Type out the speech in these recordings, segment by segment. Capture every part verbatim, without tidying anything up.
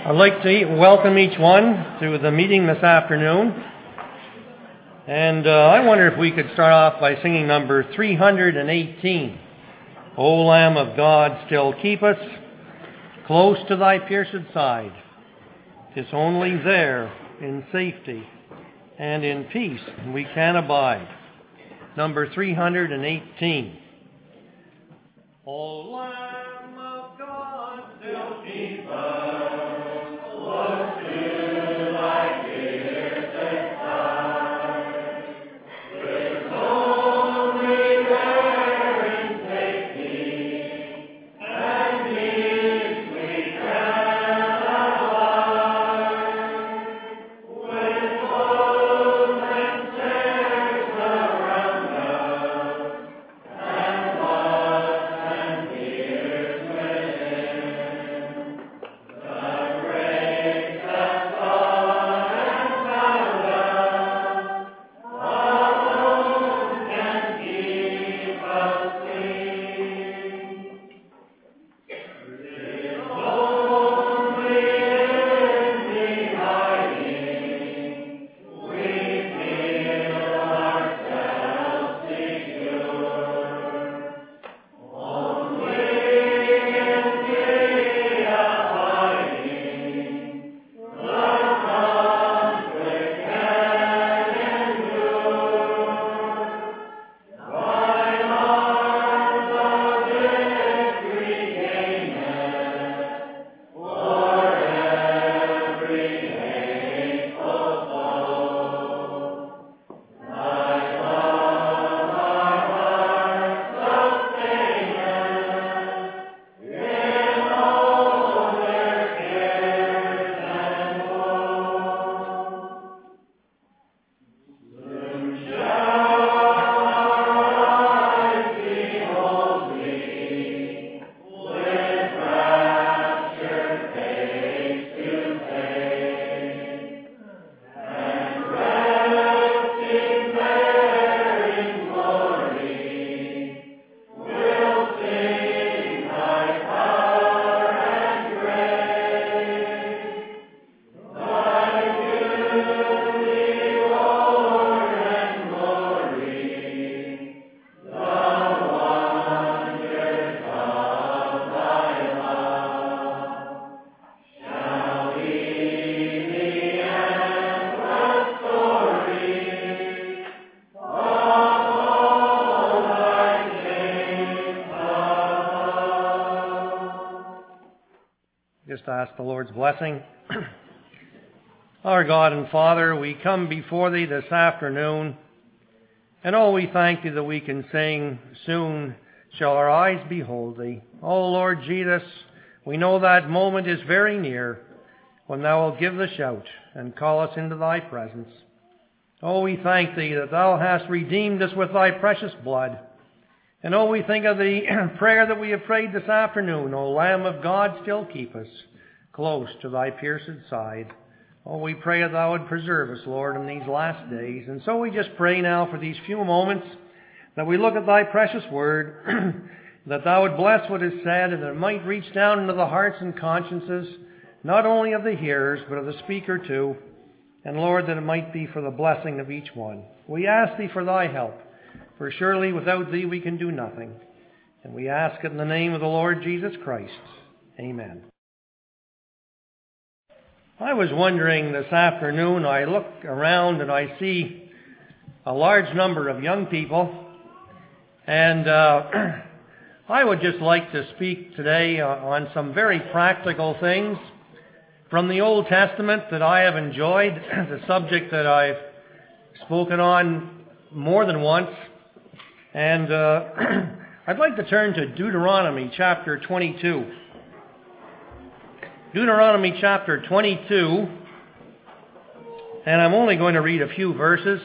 I'd like to welcome each one to the meeting this afternoon. And uh, I wonder if we could start off by singing number three hundred eighteen. O Lamb of God, still keep us close to thy pierced side. 'Tis only there in safety and in peace we can abide. Number three hundred eighteen. O Lamb of God, still keep us. Just ask the Lord's blessing. Our God and Father, we come before Thee this afternoon, and oh, we thank Thee that we can sing, soon shall our eyes behold Thee. Oh, Lord Jesus, we know that moment is very near when Thou wilt give the shout and call us into Thy presence. Oh, we thank Thee that Thou hast redeemed us with Thy precious blood. And oh, we think of the prayer that we have prayed this afternoon. O Lamb of God, still keep us close to Thy pierced side. Oh, we pray that Thou would preserve us, Lord, in these last days. And so we just pray now for these few moments that we look at Thy precious word, that Thou would bless what is said, and that it might reach down into the hearts and consciences, not only of the hearers, but of the speaker too. And Lord, that it might be for the blessing of each one. We ask Thee for Thy help. For surely without Thee we can do nothing. And we ask it in the name of the Lord Jesus Christ. Amen. I was wondering this afternoon, I look around and I see a large number of young people. And uh, I would just like to speak today on some very practical things from the Old Testament that I have enjoyed, the subject that I've spoken on more than once. And uh, I'd like to turn to Deuteronomy chapter twenty-two. Deuteronomy chapter twenty-two, and I'm only going to read a few verses.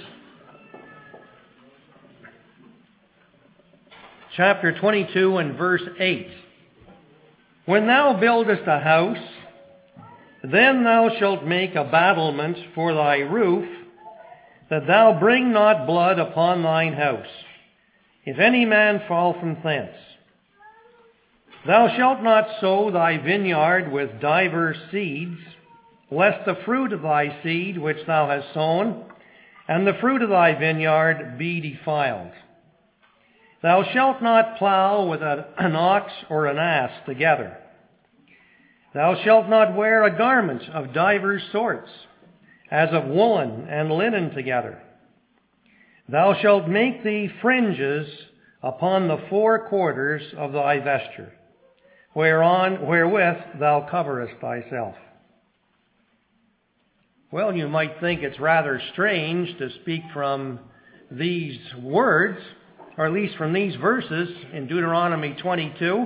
Chapter twenty-two and verse eight. When thou buildest a house, then thou shalt make a battlement for thy roof, that thou bring not blood upon thine house, if any man fall from thence. Thou shalt not sow thy vineyard with divers seeds, lest the fruit of thy seed which thou hast sown, and the fruit of thy vineyard be defiled. Thou shalt not plow with an ox or an ass together. Thou shalt not wear a garment of divers sorts, as of woolen and linen together. Thou shalt make thee fringes upon the four quarters of thy vesture, whereon wherewith thou coverest thyself. Well, you might think it's rather strange to speak from these words, or at least from these verses in Deuteronomy twenty-two.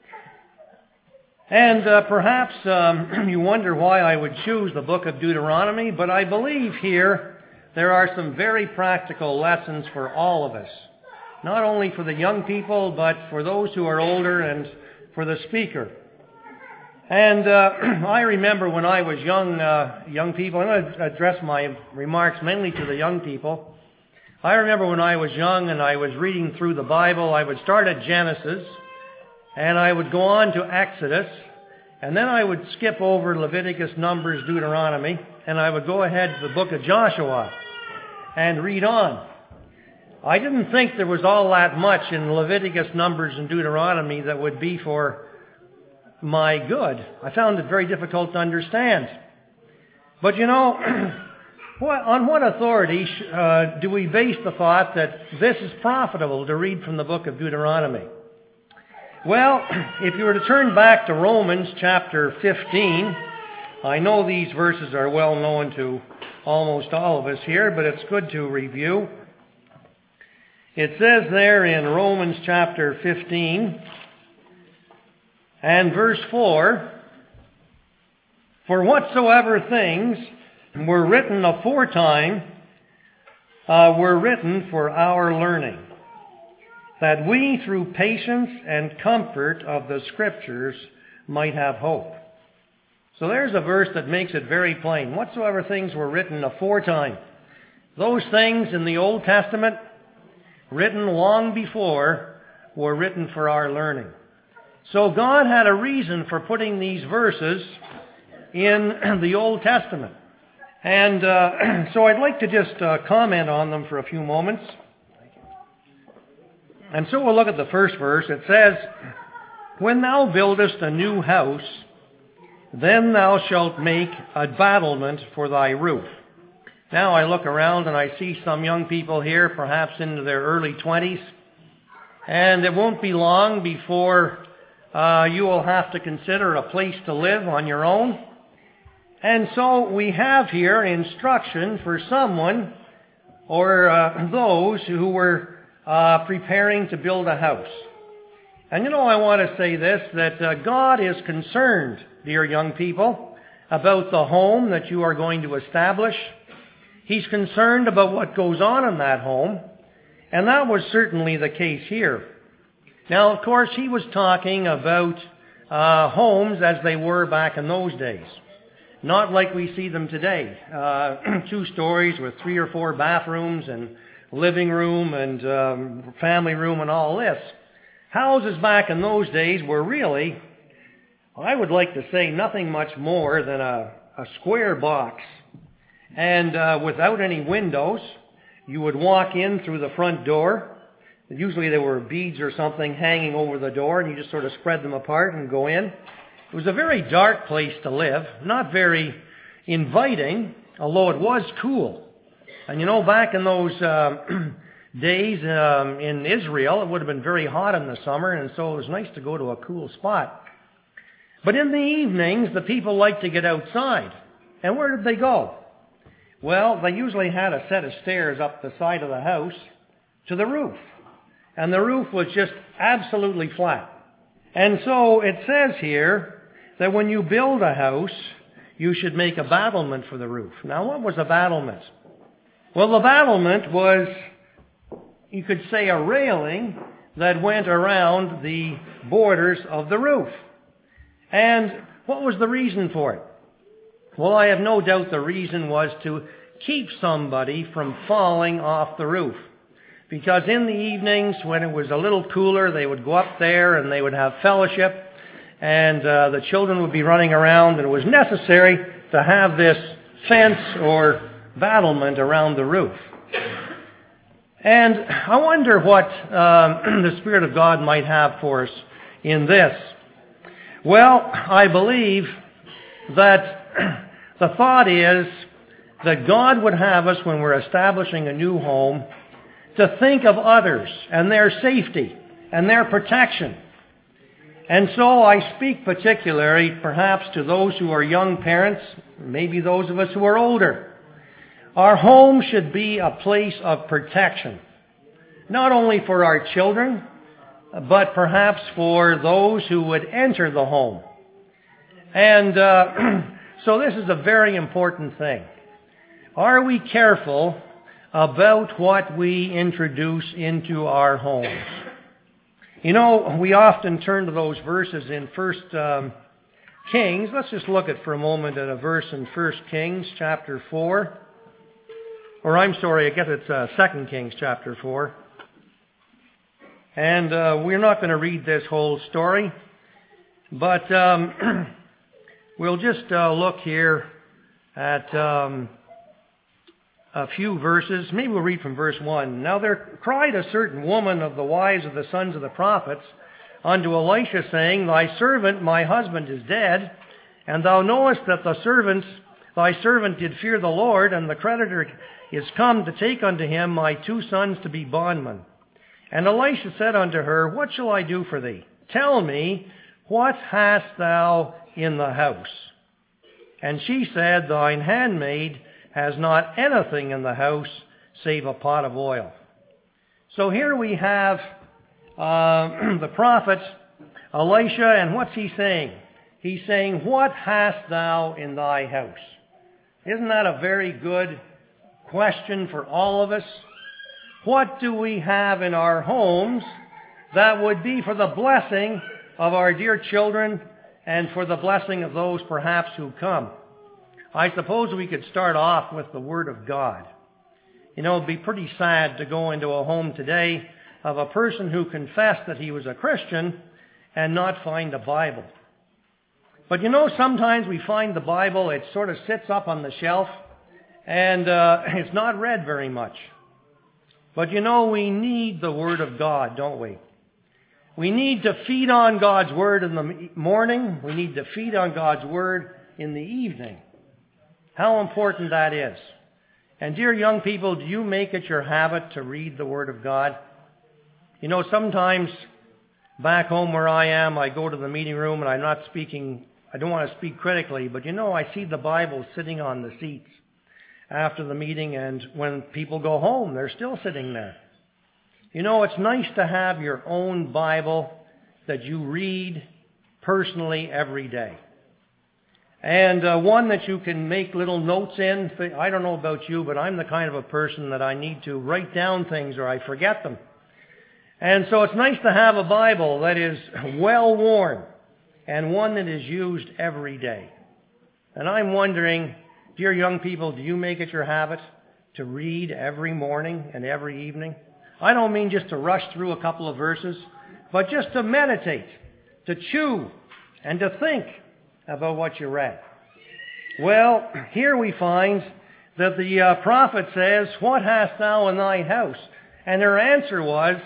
And uh, perhaps um, you wonder why I would choose the book of Deuteronomy, but I believe here there are some very practical lessons for all of us. Not only for the young people, but for those who are older and for the speaker. And uh, I remember when I was young, uh, young people, I'm going to address my remarks mainly to the young people. I remember when I was young and I was reading through the Bible, I would start at Genesis, and I would go on to Exodus, and then I would skip over Leviticus, Numbers, Deuteronomy, and I would go ahead to the book of Joshua and read on. I didn't think there was all that much in Leviticus, Numbers, and Deuteronomy that would be for my good. I found it very difficult to understand. But you know, what, on what authority uh, do we base the thought that this is profitable to read from the book of Deuteronomy? Well, if you were to turn back to Romans chapter fifteen, I know these verses are well known to almost all of us here, but it's good to review. It says there in Romans chapter fifteen and verse four, for whatsoever things were written aforetime uh, were written for our learning, that we through patience and comfort of the Scriptures might have hope. So there's a verse that makes it very plain. Whatsoever things were written aforetime. Those things in the Old Testament, written long before, were written for our learning. So God had a reason for putting these verses in the Old Testament. And uh, so I'd like to just uh, comment on them for a few moments. And so we'll look at the first verse. It says, when thou buildest a new house, then thou shalt make a battlement for thy roof. Now I look around and I see some young people here, perhaps into their early twenties, and it won't be long before uh, you will have to consider a place to live on your own. And so we have here instruction for someone or uh, those who were uh, preparing to build a house. And you know, I want to say this, that uh, God is concerned, dear young people, about the home that you are going to establish. He's concerned about what goes on in that home, and that was certainly the case here. Now, of course, he was talking about uh, homes as they were back in those days. Not like we see them today. Uh, two stories with three or four bathrooms and living room and um, family room and all this. Houses back in those days were really, I would like to say, nothing much more than a, a square box. And uh, without any windows, you would walk in through the front door. Usually there were beads or something hanging over the door, and you just sort of spread them apart and go in. It was a very dark place to live, not very inviting, although it was cool. And you know, back in those uh, days um, in Israel, it would have been very hot in the summer, and so it was nice to go to a cool spot. But in the evenings, the people liked to get outside. And where did they go? Well, they usually had a set of stairs up the side of the house to the roof. And the roof was just absolutely flat. And so it says here that when you build a house, you should make a battlement for the roof. Now, what was a battlement? Well, the battlement was, you could say, a railing that went around the borders of the roof. And what was the reason for it? Well, I have no doubt the reason was to keep somebody from falling off the roof. Because in the evenings, when it was a little cooler, they would go up there and they would have fellowship. and uh, the children would be running around, and it was necessary to have this fence or battlement around the roof. And I wonder what um, the Spirit of God might have for us in this. Well, I believe that the thought is that God would have us, when we're establishing a new home, to think of others and their safety and their protection. And so I speak particularly perhaps to those who are young parents, maybe those of us who are older. Our home should be a place of protection, not only for our children, but perhaps for those who would enter the home. And uh, so this is a very important thing. Are we careful about what we introduce into our homes? You know, we often turn to those verses in First um, Kings. Let's just look at for a moment at a verse in First Kings chapter four. Or I'm sorry, I guess it's uh, Second Kings chapter four. And uh, we're not going to read this whole story, but um, we'll just uh, look here at um, a few verses. Maybe we'll read from verse one. Now there cried a certain woman of the wives of the sons of the prophets unto Elisha, saying, Thy servant, my husband, is dead, and thou knowest that the servants, thy servant did fear the Lord, and the creditor is come to take unto him my two sons to be bondmen. And Elisha said unto her, What shall I do for thee? Tell me, what hast thou in the house? And she said, Thine handmaid has not anything in the house save a pot of oil. So here we have uh, the prophet Elisha, and what's he saying? He's saying, What hast thou in thy house? Isn't that a very good question for all of us? What do we have in our homes that would be for the blessing of our dear children and for the blessing of those perhaps who come? I suppose we could start off with the Word of God. You know, it'd be pretty sad to go into a home today of a person who confessed that he was a Christian and not find a Bible. But you know, sometimes we find the Bible, it sort of sits up on the shelf, and uh, it's not read very much. But you know, we need the Word of God, don't we? We need to feed on God's Word in the morning. We need to feed on God's Word in the evening. How important that is. And dear young people, do you make it your habit to read the Word of God? You know, sometimes back home where I am, I go to the meeting room and I'm not speaking, I don't want to speak critically, but you know, I see the Bible sitting on the seats after the meeting, and when people go home, they're still sitting there. You know, it's nice to have your own Bible that you read personally every day. And uh, one that you can make little notes in. I don't know about you, but I'm the kind of a person that I need to write down things or I forget them. And so it's nice to have a Bible that is well worn and one that is used every day. And I'm wondering, dear young people, do you make it your habit to read every morning and every evening? I don't mean just to rush through a couple of verses, but just to meditate, to chew, and to think about what you read. Well, here we find that the uh, prophet says, What hast thou in thy house? And her answer was,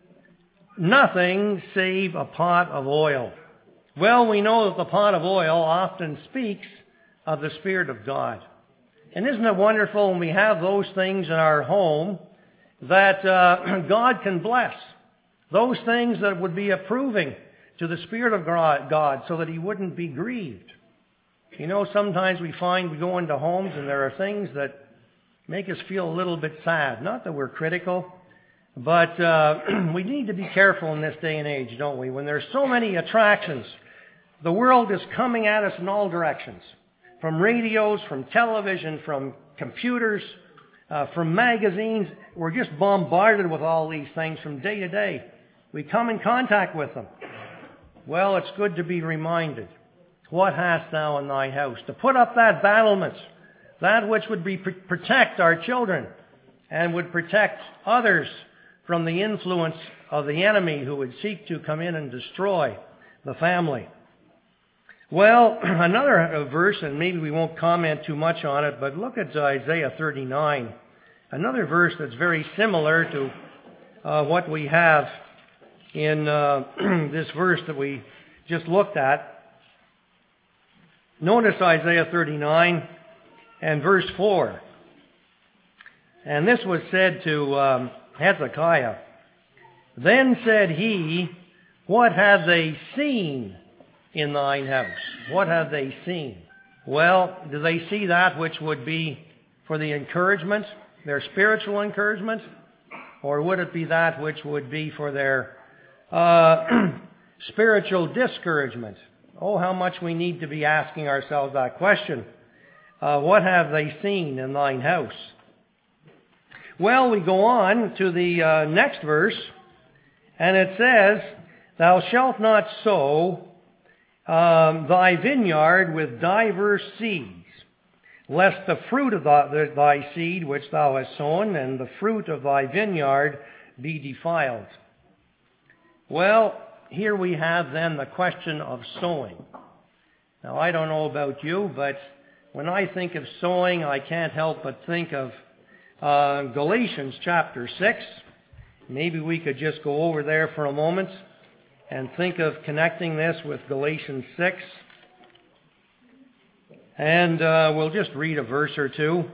Nothing save a pot of oil. Well, we know that the pot of oil often speaks of the Spirit of God. And isn't it wonderful when we have those things in our home that uh, God can bless? Those things that would be approving to the Spirit of God so that He wouldn't be grieved. You know, sometimes we find we go into homes and there are things that make us feel a little bit sad. Not that we're critical, but uh, we need to be careful in this day and age, don't we? When there's so many attractions, the world is coming at us in all directions. From radios, from television, from computers, uh, from magazines. We're just bombarded with all these things from day to day. We come in contact with them. Well, it's good to be reminded. What hast thou in thy house? To put up that battlement, that which would be protect our children and would protect others from the influence of the enemy who would seek to come in and destroy the family. Well, another verse, and maybe we won't comment too much on it, but look at Isaiah thirty-nine. Another verse that's very similar to uh, what we have in uh, this verse that we just looked at. Notice Isaiah thirty-nine and verse four. And this was said to um, Hezekiah. Then said he, what have they seen in thine house? What have they seen? Well, do they see that which would be for the encouragement, their spiritual encouragement? Or would it be that which would be for their uh, spiritual discouragement? Oh, how much we need to be asking ourselves that question. Uh, what have they seen in thine house? Well, we go on to the uh, next verse, and it says, thou shalt not sow um, thy vineyard with diverse seeds, lest the fruit of thy, thy seed which thou hast sown and the fruit of thy vineyard be defiled. Well, here we have then the question of sowing. Now, I don't know about you, but when I think of sowing, I can't help but think of uh, Galatians chapter six. Maybe we could just go over there for a moment and think of connecting this with Galatians six. And uh, we'll just read a verse or two.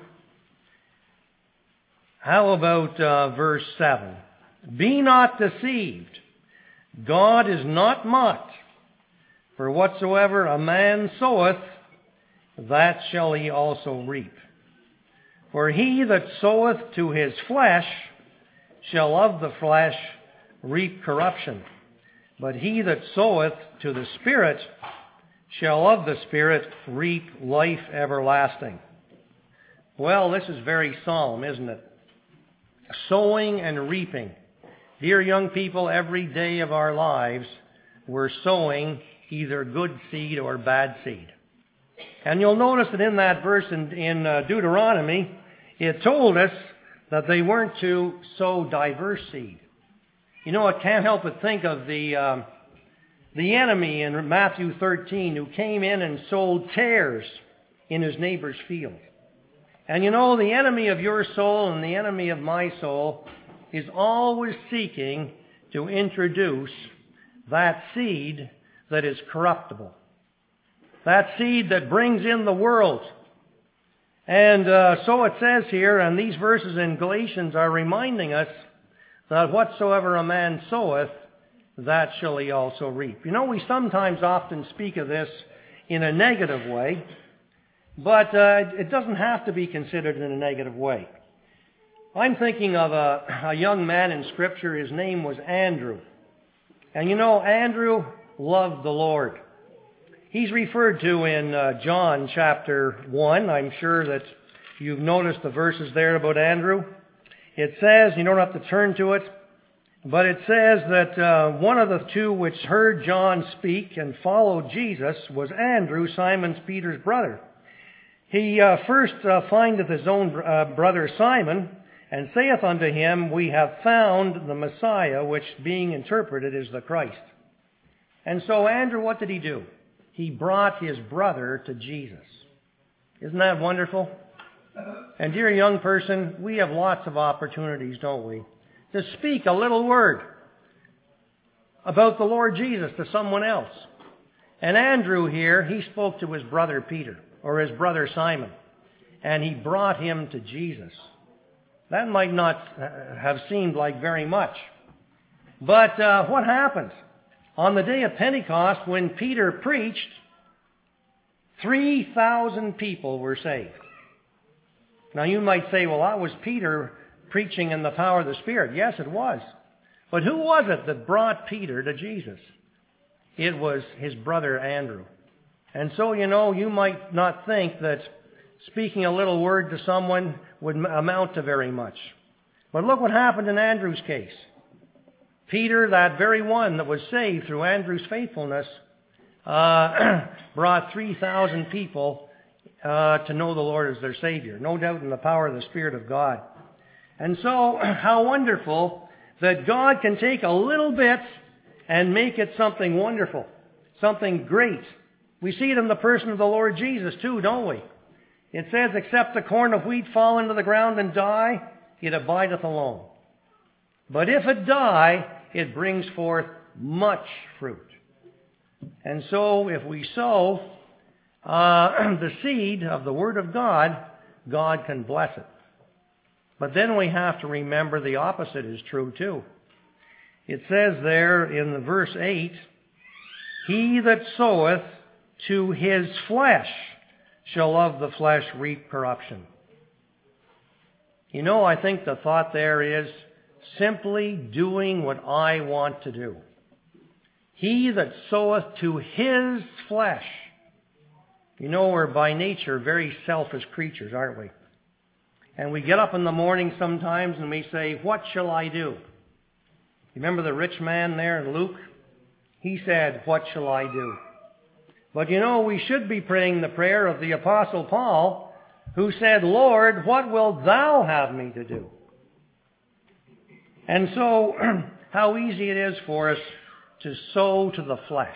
How about uh, verse seven? Be not deceived. God is not mocked. For whatsoever a man soweth, that shall he also reap. For he that soweth to his flesh shall of the flesh reap corruption. But he that soweth to the Spirit shall of the Spirit reap life everlasting. Well, this is very solemn, isn't it? Sowing and reaping. Dear young people, every day of our lives, we're sowing either good seed or bad seed. And you'll notice that in that verse in, in uh, Deuteronomy, it told us that they weren't to sow diverse seed. You know, I can't help but think of the um, the enemy in Matthew thirteen who came in and sowed tares in his neighbor's field. And you know, the enemy of your soul and the enemy of my soul is always seeking to introduce that seed that is corruptible. That seed that brings in the world. And uh, so it says here, and these verses in Galatians are reminding us that whatsoever a man soweth, that shall he also reap. You know, we sometimes often speak of this in a negative way, but uh, it doesn't have to be considered in a negative way. I'm thinking of a, a young man in Scripture. His name was Andrew. And you know, Andrew loved the Lord. He's referred to in uh, John chapter one. I'm sure that you've noticed the verses there about Andrew. It says, you don't have to turn to it, but it says that uh, one of the two which heard John speak and followed Jesus was Andrew, Simon Peter's brother. He uh, first uh, findeth his own uh, brother Simon, and saith unto him, we have found the Messiah, which being interpreted is the Christ. And so Andrew, what did he do? He brought his brother to Jesus. Isn't that wonderful? And dear young person, we have lots of opportunities, don't we, to speak a little word about the Lord Jesus to someone else. And Andrew here, he spoke to his brother Peter, or his brother Simon, and he brought him to Jesus. That might not have seemed like very much. But uh, what happened? On the day of Pentecost, when Peter preached, three thousand people were saved. Now you might say, well, that was Peter preaching in the power of the Spirit. Yes, it was. But who was it that brought Peter to Jesus? It was his brother Andrew. And so, you know, you might not think that speaking a little word to someone would amount to very much. But look what happened in Andrew's case. Peter, that very one that was saved through Andrew's faithfulness, uh, brought three thousand people uh, to know the Lord as their Savior. No doubt in the power of the Spirit of God. And so, how wonderful that God can take a little bit and make it something wonderful, something great. We see it in the person of the Lord Jesus too, don't we? It says, except the corn of wheat fall into the ground and die, it abideth alone. But if it die, it brings forth much fruit. And so if we sow uh, the seed of the Word of God, God can bless it. But then we have to remember the opposite is true too. It says there in the verse eight, he that soweth to his flesh shall of the flesh reap corruption. You know, I think the thought there is simply doing what I want to do. He that soweth to his flesh. You know, we're by nature very selfish creatures, aren't we? And we get up in the morning sometimes and we say, what shall I do? You remember the rich man there in Luke? He said, what shall I do? But you know, we should be praying the prayer of the Apostle Paul, who said, Lord, what wilt thou have me to do? And so, how easy it is for us to sow to the flesh.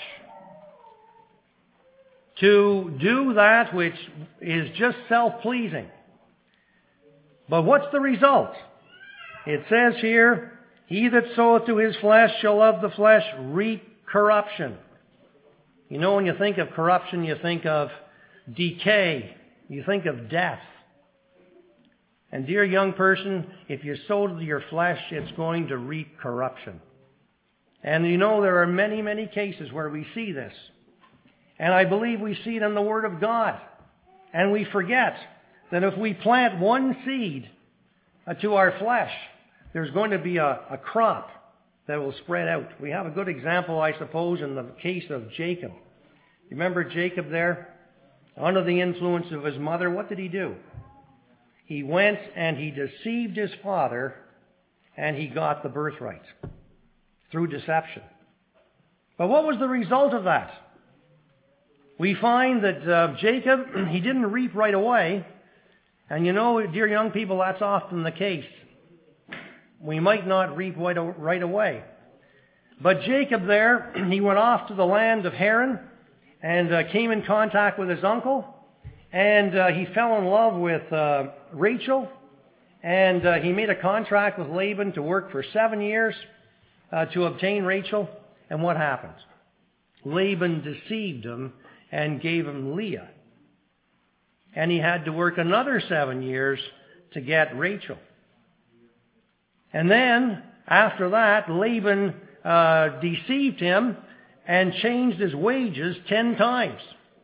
To do that which is just self-pleasing. But what's the result? It says here, he that soweth to his flesh shall of the flesh reap corruption. You know, when you think of corruption, you think of decay. You think of death. And dear young person, if you sow to your flesh, it's going to reap corruption. And you know, there are many, many cases where we see this. And I believe we see it in the Word of God. And we forget that if we plant one seed uh, to our flesh, there's going to be a, a crop that will spread out. We have a good example, I suppose, in the case of Jacob. You remember Jacob there? Under the influence of his mother, what did he do? He went and he deceived his father, and he got the birthright through deception. But what was the result of that? We find that uh, Jacob, he didn't reap right away. And you know, dear young people, that's often the case. We might not reap right away. But Jacob there, he went off to the land of Haran and uh, came in contact with his uncle. And uh, he fell in love with uh, Rachel. And uh, he made a contract with Laban to work for seven years uh, to obtain Rachel. And what happened? Laban deceived him and gave him Leah. And he had to work another seven years to get Rachel. And then, after that, Laban uh, deceived him and changed his wages ten times.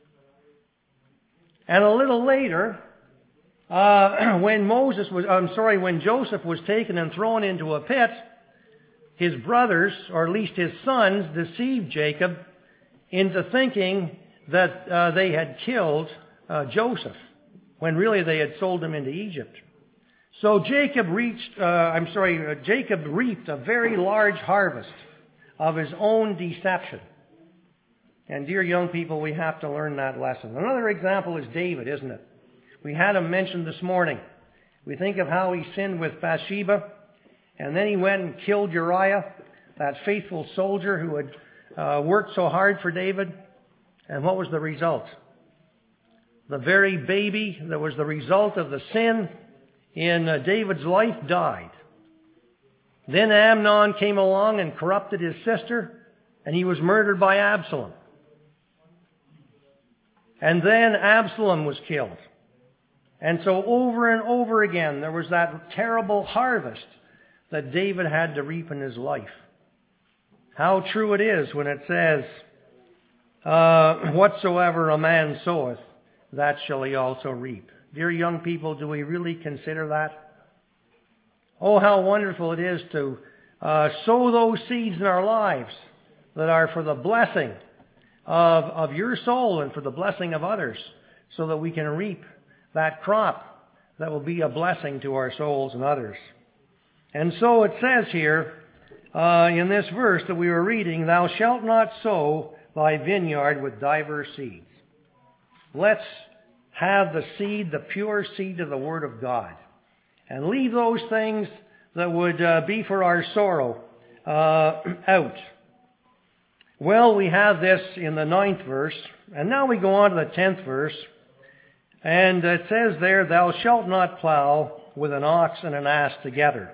And a little later, uh, when Moses was, I'm sorry, when Joseph was taken and thrown into a pit, his brothers, or at least his sons, deceived Jacob into thinking that uh, they had killed uh, Joseph, when really they had sold him into Egypt. So Jacob reached, uh, I'm sorry, uh, Jacob reaped a very large harvest of his own deception. And dear young people, we have to learn that lesson. Another example is David, isn't it? We had him mentioned this morning. We think of how he sinned with Bathsheba, and then he went and killed Uriah, that faithful soldier who had uh, worked so hard for David. And what was the result? The very baby that was the result of the sin in uh, David's life died. Then Amnon came along and corrupted his sister, and he was murdered by Absalom. And then Absalom was killed. And so over and over again, there was that terrible harvest that David had to reap in his life. How true it is when it says, uh, whatsoever a man soweth, that shall he also reap. Dear young people, do we really consider that? Oh, how wonderful it is to uh, sow those seeds in our lives that are for the blessing of, of your soul and for the blessing of others, so that we can reap that crop that will be a blessing to our souls and others. And so it says here uh, in this verse that we were reading, thou shalt not sow thy vineyard with divers seeds. Let's have the seed, the pure seed of the Word of God. And leave those things that would uh, be for our sorrow uh, out. Well, we have this in the ninth verse, and now we go on to the tenth verse, and it says there, "Thou shalt not plow with an ox and an ass together."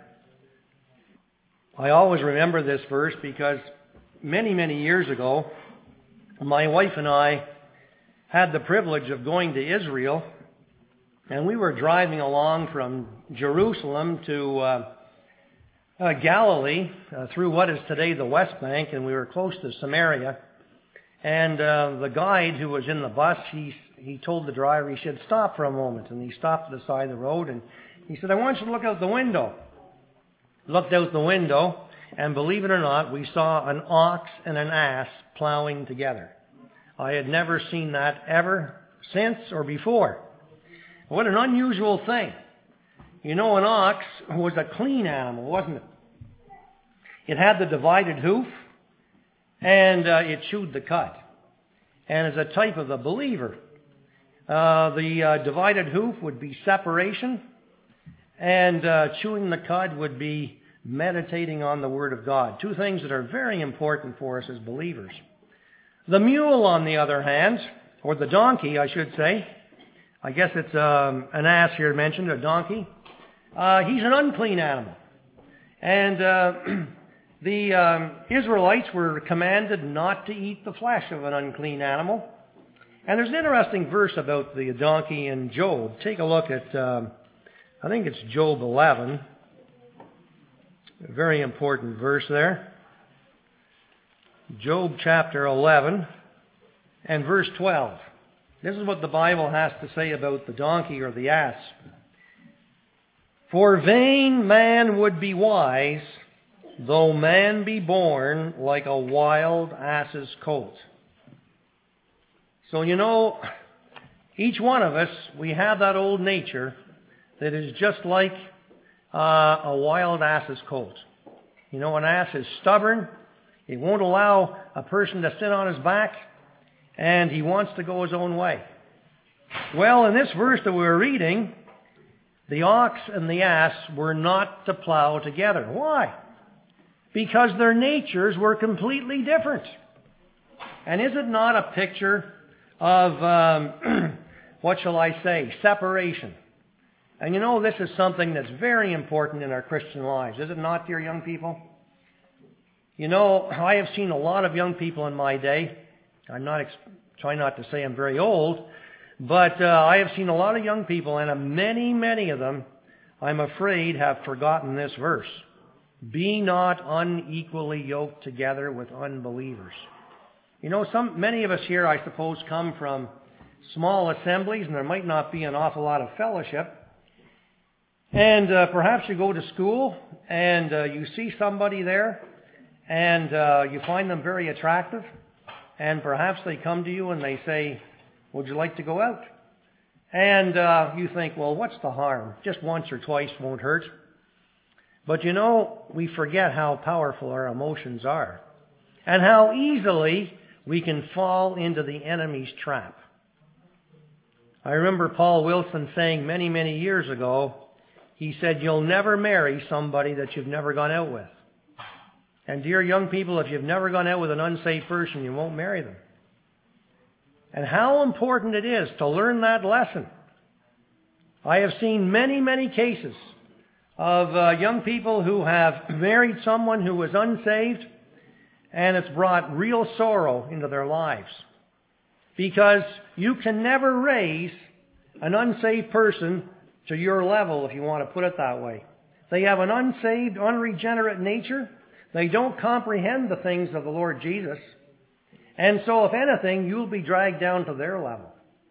I always remember this verse because many, many years ago, my wife and I had the privilege of going to Israel, and we were driving along from Jerusalem to uh, uh, Galilee uh, through what is today the West Bank, and we were close to Samaria. And uh, the guide who was in the bus, he he told the driver, he said, "Stop for a moment." And he stopped at the side of the road, and he said, "I want you to look out the window." Looked out the window, and believe it or not, we saw an ox and an ass plowing together. I had never seen that ever since or before. What an unusual thing. You know, an ox was a clean animal, wasn't it? It had the divided hoof, and uh, it chewed the cud. And as a type of the believer, uh, the uh, divided hoof would be separation, and uh, chewing the cud would be meditating on the Word of God. Two things that are very important for us as believers. The mule, on the other hand, or the donkey, I should say, I guess it's um, an ass here mentioned, a donkey. Uh, he's an unclean animal. And uh, the um, Israelites were commanded not to eat the flesh of an unclean animal. And there's an interesting verse about the donkey in Job. Take a look at, um, I think it's Job eleven. A very important verse there. Job chapter eleven and verse twelve. This is what the Bible has to say about the donkey or the ass. "For vain man would be wise, though man be born like a wild ass's colt." So, you know, each one of us, we have that old nature that is just like uh, a wild ass's colt. You know, an ass is stubborn. It won't allow a person to sit on his back, and he wants to go his own way. Well, in this verse that we were reading, the ox and the ass were not to plow together. Why? Because their natures were completely different. And is it not a picture of, um, what shall I say, separation? And you know, this is something that's very important in our Christian lives, is it not, dear young people? You know, I have seen a lot of young people in my day. I'm not ex- trying not to say I'm very old, but uh, I have seen a lot of young people, and uh, many, many of them, I'm afraid, have forgotten this verse. "Be not unequally yoked together with unbelievers." You know, some many of us here, I suppose, come from small assemblies, and there might not be an awful lot of fellowship. And uh, perhaps you go to school, and uh, you see somebody there, and uh, you find them very attractive, and perhaps they come to you and they say, "Would you like to go out?" And uh, you think, well, what's the harm? Just once or twice won't hurt. But you know, we forget how powerful our emotions are, and how easily we can fall into the enemy's trap. I remember Paul Wilson saying many, many years ago, he said, "You'll never marry somebody that you've never gone out with." And dear young people, if you've never gone out with an unsaved person, you won't marry them. And how important it is to learn that lesson. I have seen many, many cases of uh, young people who have married someone who was unsaved, and it's brought real sorrow into their lives. Because you can never raise an unsaved person to your level, if you want to put it that way. They have an unsaved, unregenerate nature. They don't comprehend the things of the Lord Jesus. And so, if anything, you'll be dragged down to their level.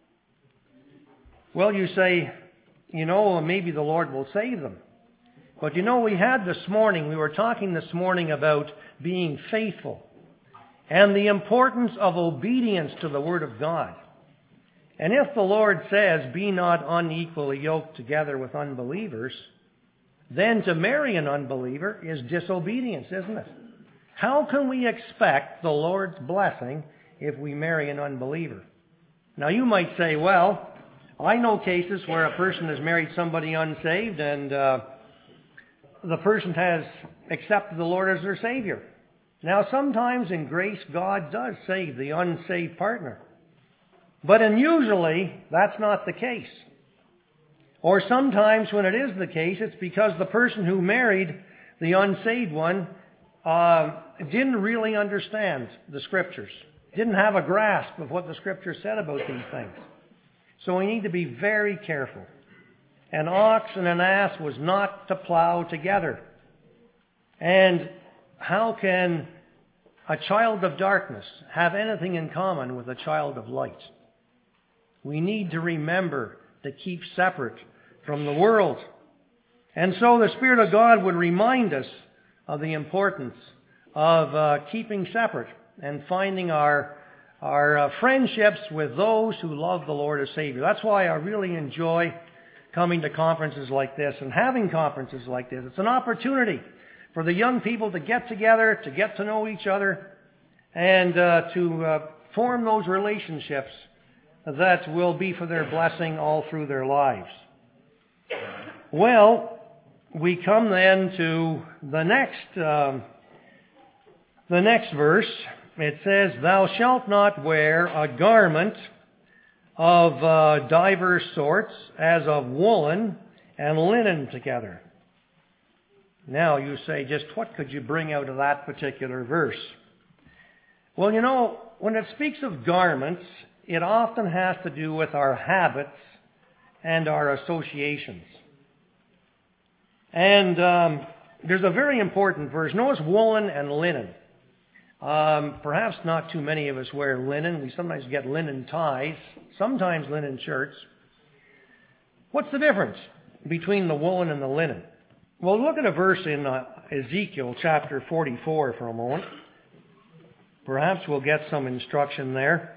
Well, you say, you know, maybe the Lord will save them. But you know, we had this morning, we were talking this morning about being faithful and the importance of obedience to the Word of God. And if the Lord says, "Be not unequally yoked together with unbelievers," then to marry an unbeliever is disobedience, isn't it? How can we expect the Lord's blessing if we marry an unbeliever? Now you might say, well, I know cases where a person has married somebody unsaved, and uh, the person has accepted the Lord as their Savior. Now, sometimes in grace, God does save the unsaved partner. But unusually, that's not the case. Or sometimes when it is the case, it's because the person who married the unsaved one uh, didn't really understand the Scriptures, didn't have a grasp of what the Scripture said about these things. So we need to be very careful. An ox and an ass was not to plow together. And how can a child of darkness have anything in common with a child of light? We need to remember to keep separate from the world. And so the Spirit of God would remind us of the importance of uh, keeping separate and finding our, our uh, friendships with those who love the Lord as Savior. That's why I really enjoy coming to conferences like this and having conferences like this. It's an opportunity for the young people to get together, to get to know each other, and uh, to uh, form those relationships that will be for their blessing all through their lives. Well, we come then to the next, um, the next verse. It says, "Thou shalt not wear a garment of uh, divers sorts, as of woolen and linen together." Now you say, just what could you bring out of that particular verse? Well, you know, when it speaks of garments, it often has to do with our habits and our associations. And um, there's a very important verse. Notice woolen and linen. Um, perhaps not too many of us wear linen. We sometimes get linen ties, sometimes linen shirts. What's the difference between the woolen and the linen? Well, look at a verse in uh, Ezekiel chapter forty-four for a moment. Perhaps we'll get some instruction there.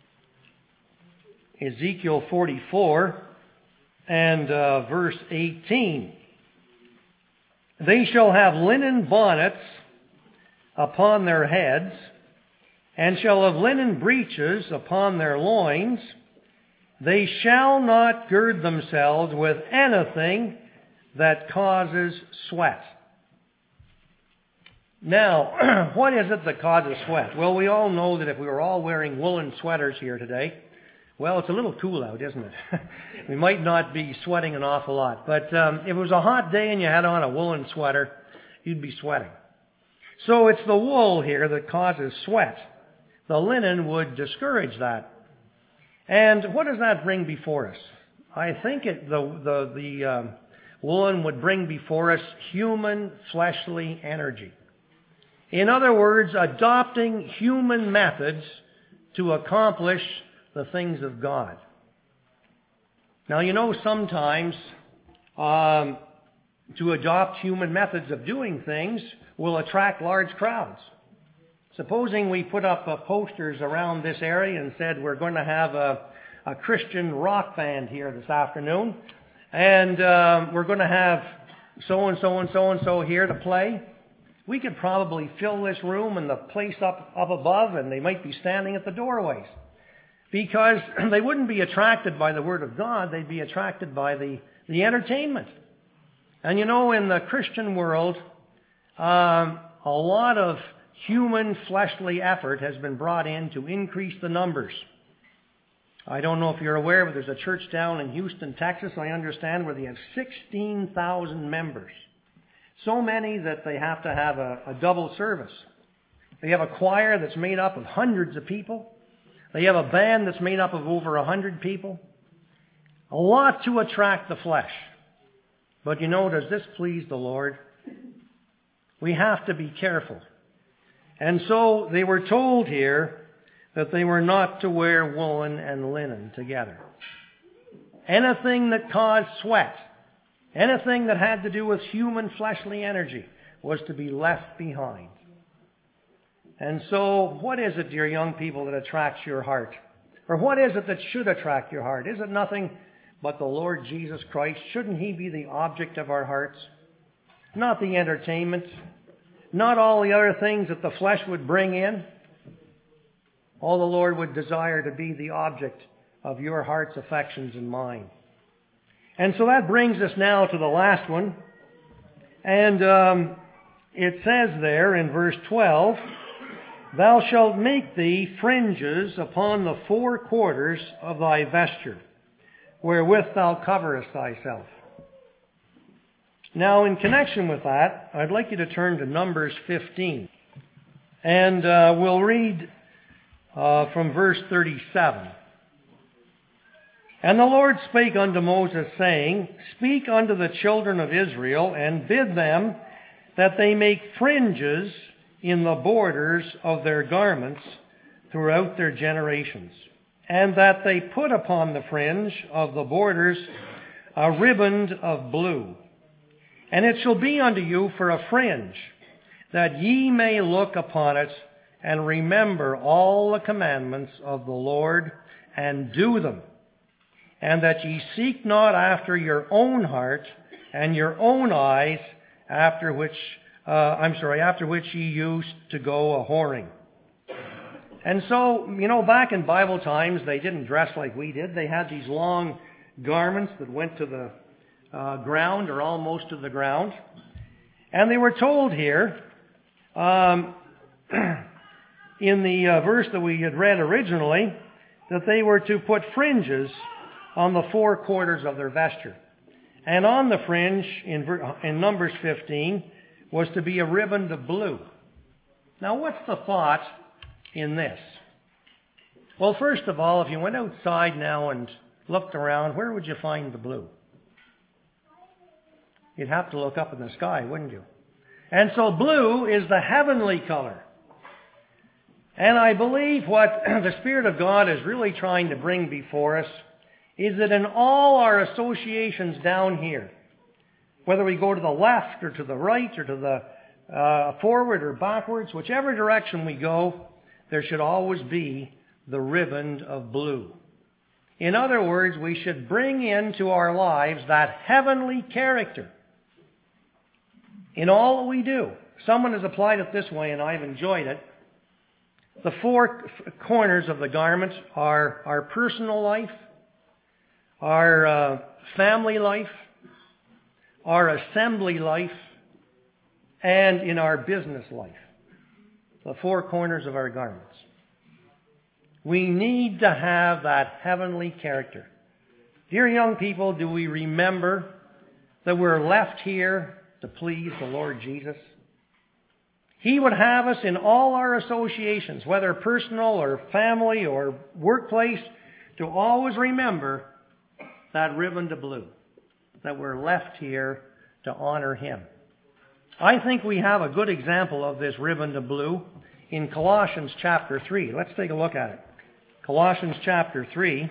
Ezekiel forty-four and uh, verse eighteen. "They shall have linen bonnets upon their heads, and shall have linen breeches upon their loins. They shall not gird themselves with anything that causes sweat." Now, what is it that causes sweat? Well, we all know that if we were all wearing woolen sweaters here today, well, it's a little cool out, isn't it? We might not be sweating an awful lot. But um, if it was a hot day and you had on a woolen sweater, you'd be sweating. So it's the wool here that causes sweat. The linen would discourage that. And what does that bring before us? I think it, the the, the um, woolen would bring before us human fleshly energy. In other words, adopting human methods to accomplish the things of God. Now, you know, sometimes um, to adopt human methods of doing things will attract large crowds. Supposing we put up uh, posters around this area and said we're going to have a, a Christian rock band here this afternoon, and um, we're going to have so-and-so and so-and-so here to play. We could probably fill this room and the place up, up above, and they might be standing at the doorways. Because they wouldn't be attracted by the Word of God, they'd be attracted by the, the entertainment. And you know, in the Christian world, um, a lot of human fleshly effort has been brought in to increase the numbers. I don't know if you're aware, but there's a church down in Houston, Texas, I understand, where they have sixteen thousand members. So many that they have to have a, a double service. They have a choir that's made up of hundreds of people. They have a band that's made up of over a hundred people. A lot to attract the flesh. But you know, does this please the Lord? We have to be careful. And so they were told here that they were not to wear woolen and linen together. Anything that caused sweat, anything that had to do with human fleshly energy, was to be left behind. And so, what is it, dear young people, that attracts your heart? Or what is it that should attract your heart? Is it nothing but the Lord Jesus Christ? Shouldn't He be the object of our hearts? Not the entertainment. Not all the other things that the flesh would bring in. All the Lord would desire to be the object of your heart's affections and mine. And so that brings us now to the last one. And um, it says there in verse twelve, thou shalt make thee fringes upon the four quarters of thy vesture, wherewith thou coverest thyself. Now, in connection with that, I'd like you to turn to Numbers fifteen. And uh, we'll read uh, from verse thirty-seven. And the Lord spake unto Moses, saying, Speak unto the children of Israel, and bid them that they make fringes in the borders of their garments throughout their generations, and that they put upon the fringe of the borders a riband of blue. And it shall be unto you for a fringe, that ye may look upon it, and remember all the commandments of the Lord, and do them, and that ye seek not after your own heart and your own eyes, after which, uh, I'm sorry, after which ye used to go a whoring. And so, you know, back in Bible times, they didn't dress like we did. They had these long garments that went to the uh, ground, or almost to the ground. And they were told here, um, in the uh, verse that we had read originally, that they were to put fringes on the four quarters of their vesture. And on the fringe, in, in Numbers fifteen, was to be a riband of blue. Now, what's the thought in this? Well, first of all, if you went outside now and looked around, where would you find the blue? You'd have to look up in the sky, wouldn't you? And so blue is the heavenly color. And I believe what the Spirit of God is really trying to bring before us is that in all our associations down here, whether we go to the left or to the right or to the uh, forward or backwards, whichever direction we go, there should always be the riband of blue. In other words, we should bring into our lives that heavenly character in all that we do. Someone has applied it this way, and I've enjoyed it. The four corners of the garment are our personal life, our uh, family life, our assembly life, and in our business life. The four corners of our garments. We need to have that heavenly character. Dear young people, do we remember that we're left here to please the Lord Jesus? He would have us in all our associations, whether personal or family or workplace, to always remember that riband of blue, that we're left here to honor Him. I think we have a good example of this riband of blue in Colossians chapter three. Let's take a look at it. Colossians chapter three.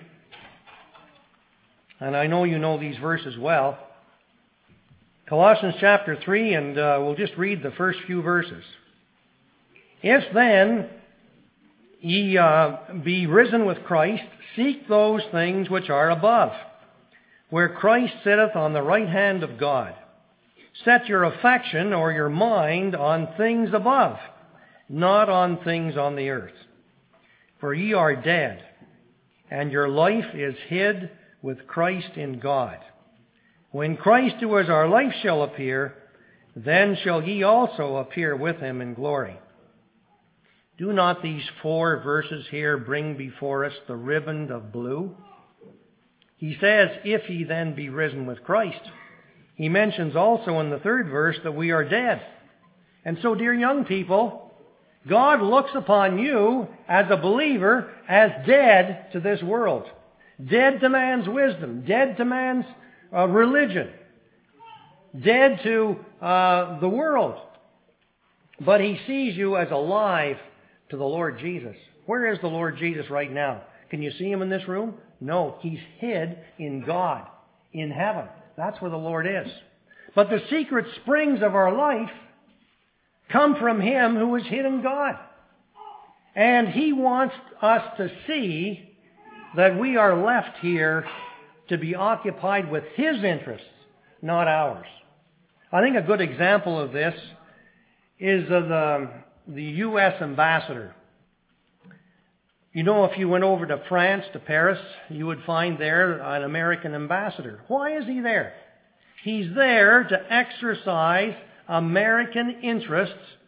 And I know you know these verses well. Colossians chapter three, and uh, we'll just read the first few verses. If then ye uh, be risen with Christ, seek those things which are above, where Christ sitteth on the right hand of God. Set your affection or your mind on things above, not on things on the earth. For ye are dead, and your life is hid with Christ in God. When Christ, who is our life, shall appear, then shall ye also appear with Him in glory. Do not these four verses here bring before us the riband of blue? He says, if ye then be risen with Christ. He mentions also in the third verse that we are dead. And so, dear young people, God looks upon you as a believer as dead to this world. Dead to man's wisdom. Dead to man's uh, religion. Dead to uh, the world. But He sees you as alive to the Lord Jesus. Where is the Lord Jesus right now? Can you see Him in this room? No, He's hid in God, in heaven. That's where the Lord is. But the secret springs of our life come from Him who is hid in God. And He wants us to see that we are left here to be occupied with His interests, not ours. I think a good example of this is of the, the U S ambassador. You know, if you went over to France, to Paris, you would find there an American ambassador. Why is he there? He's there to exercise American interests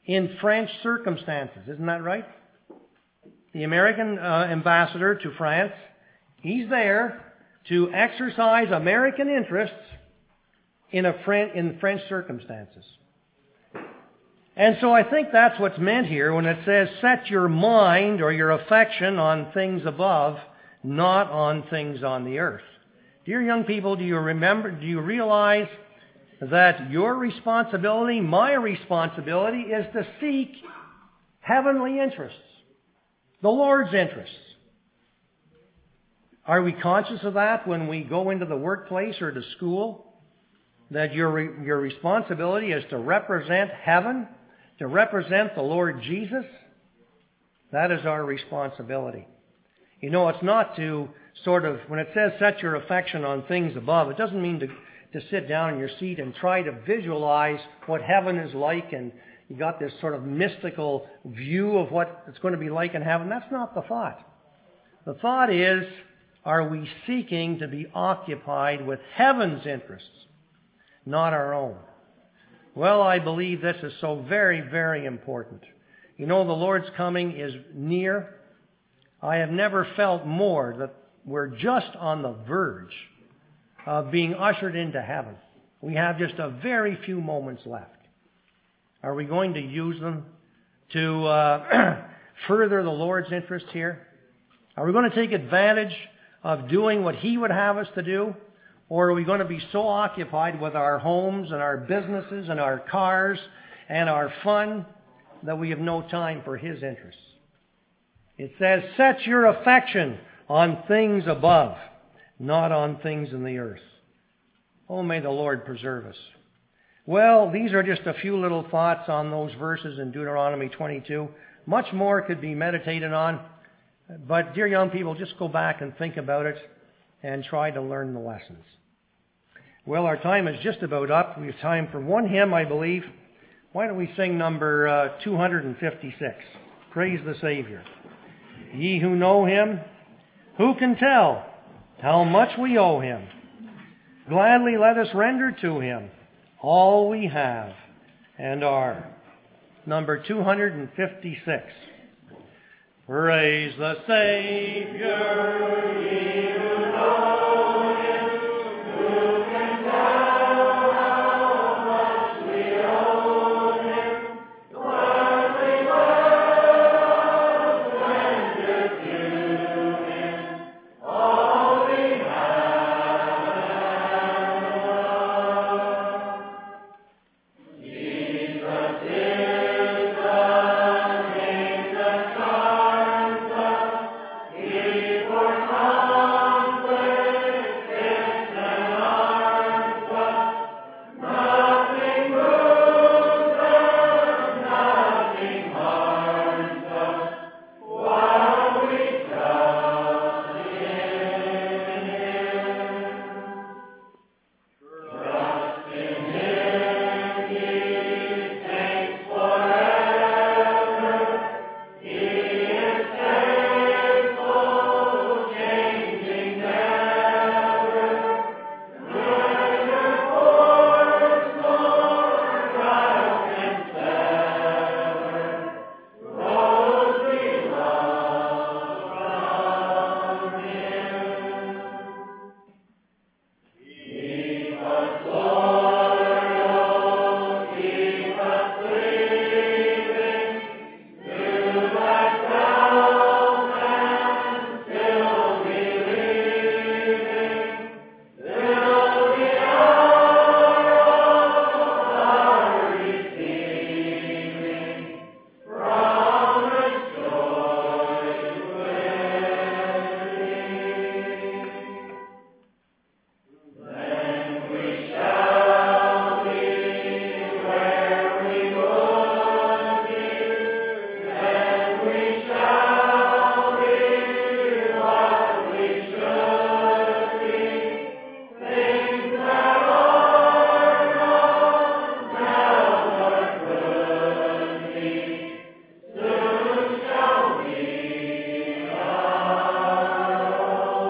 in French circumstances. Isn't that right? The American uh, ambassador to France, he's there to exercise American interests in, a French, in French circumstances. And so I think that's what's meant here when it says, set your mind or your affection on things above, not on things on the earth. Dear young people, do you remember, do you realize that your responsibility, my responsibility, is to seek heavenly interests, the Lord's interests? Are we conscious of that when we go into the workplace or to school? That your, your responsibility is to represent heaven, to represent the Lord Jesus? That is our responsibility. You know, it's not to sort of, when it says set your affection on things above, it doesn't mean to, to sit down in your seat and try to visualize what heaven is like and you got this sort of mystical view of what it's going to be like in heaven. That's not the thought. The thought is, are we seeking to be occupied with heaven's interests, not our own? Well, I believe this is so very, very important. You know, the Lord's coming is near. I have never felt more that we're just on the verge of being ushered into heaven. We have just a very few moments left. Are we going to use them to uh, further the Lord's interest here? Are we going to take advantage of doing what He would have us to do? Or are we going to be so occupied with our homes and our businesses and our cars and our fun that we have no time for His interests? It says, set your affection on things above, not on things in the earth. Oh, may the Lord preserve us. Well, these are just a few little thoughts on those verses in Deuteronomy twenty-two. Much more could be meditated on. But, dear young people, just go back and think about it and try to learn the lessons. Well, our time is just about up. We have time for one hymn, I believe. Why don't we sing number uh, two hundred fifty-six? Praise the Savior. Ye who know Him, who can tell how much we owe Him? Gladly let us render to Him all we have and are. Number two hundred fifty-six. Praise the Savior, ye who know Him, who can tell how much we owe Him. Gladly let us render to Him all we have and are. Jesus is the name that charms us. He for conflict sits and arms us. Nothing moves us, nothing harms us, while we trust in Him. Trust in Him, ye saints forever. He is faithful, changing never. Neither force nor trial can sever those we love from Him. Keep us loyal, keep us cleaving to Thyself and still believing till the hour of our receiving promised joy dwelling. Then we shall be where we would be. Then we shall be what we should be. Things that are not now or could be, soon shall be our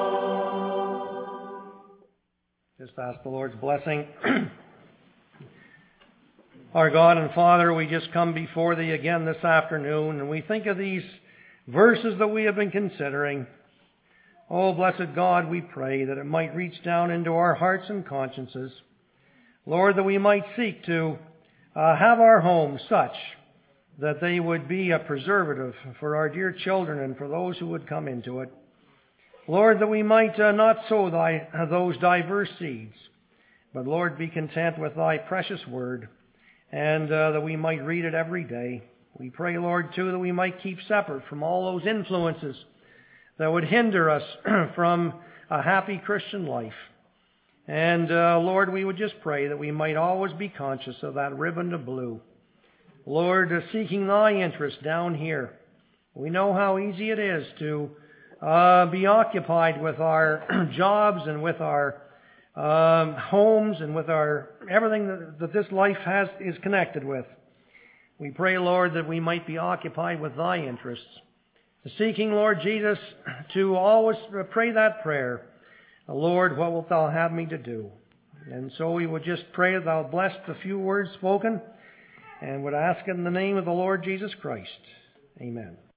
own. Just ask the Lord's blessing Our God and Father, we just come before Thee again this afternoon, and we think of these verses that we have been considering. Oh, blessed God, we pray that it might reach down into our hearts and consciences. Lord, that we might seek to uh, have our homes such that they would be a preservative for our dear children and for those who would come into it. Lord, that we might uh, not sow thy, uh, those diverse seeds, but Lord, be content with Thy precious word, and uh, that we might read it every day. We pray, Lord, too, that we might keep separate from all those influences that would hinder us from a happy Christian life. And uh, Lord, we would just pray that we might always be conscious of that ribbon of blue. Lord, uh, seeking Thy interest down here. We know how easy it is to uh, be occupied with our jobs and with our um, homes and with our everything that, that this life has is connected with. We pray, Lord, that we might be occupied with Thy interests. Seeking, Lord Jesus, to always pray that prayer, Lord, what wilt Thou have me to do? And so we would just pray that Thou bless the few words spoken, and would ask it in the name of the Lord Jesus Christ. Amen.